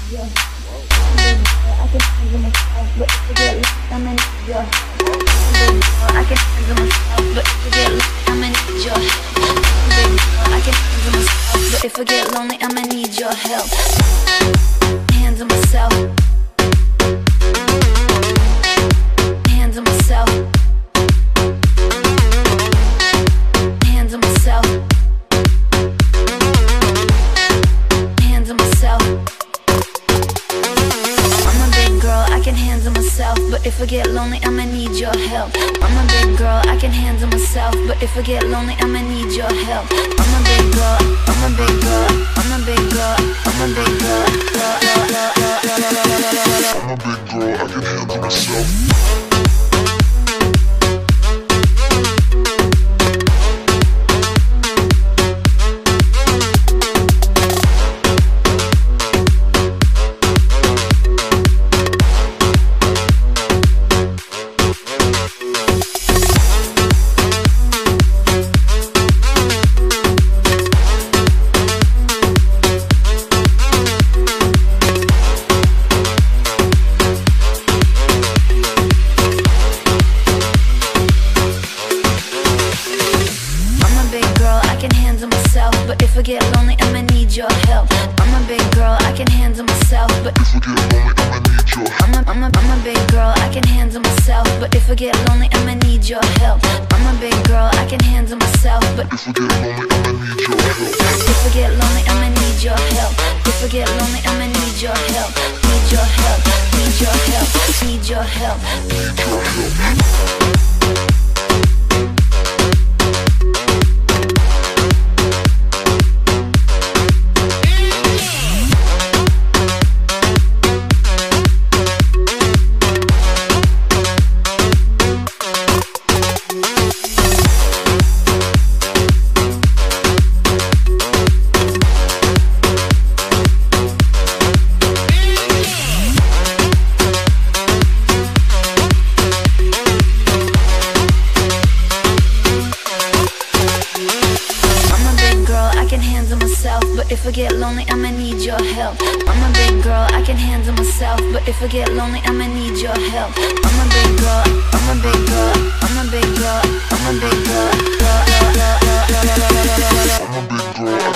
your help. Baby girl, I can handle myself, but if I get lost, I'ma need your help. Baby girl, I can handle myself, but if I get lost, I'ma need your help. Baby girl, I can handle myself, but if I get lonely, I'ma need your help. Handle myself. Handle myself. Handle myself. Handle myself. I'm a big girl, I can handle myself, but if I get lonely, I'ma need your help. I'm a big girl, I can handle myself, but if I get lonely, I'ma need your help. I'm a big girl, I'm a big girl, I'm a big girl, I'm a big girl, I'm a big girl, I can handle myself. But if I get lonely, I'ma need your help. I'm a big girl, I can handle myself. But if I get lonely, I'ma need your help. I'm a big girl, I can handle myself. But if I get lonely, I'ma need your help. I'm a big girl, I can handle myself. But if I get lonely, I'ma need your help. If I get lonely, I'ma need your help. If I get lonely, I'ma need your help. Need your help. Need your help. Need your help. Need your help. But if I get lonely, I'ma need your help. I'm a big girl, I can handle myself. But if I get lonely, I'ma need your help. I'm a big girl, I'm a big girl, I'm a big girl, I'm a big girl, I'm a big girl.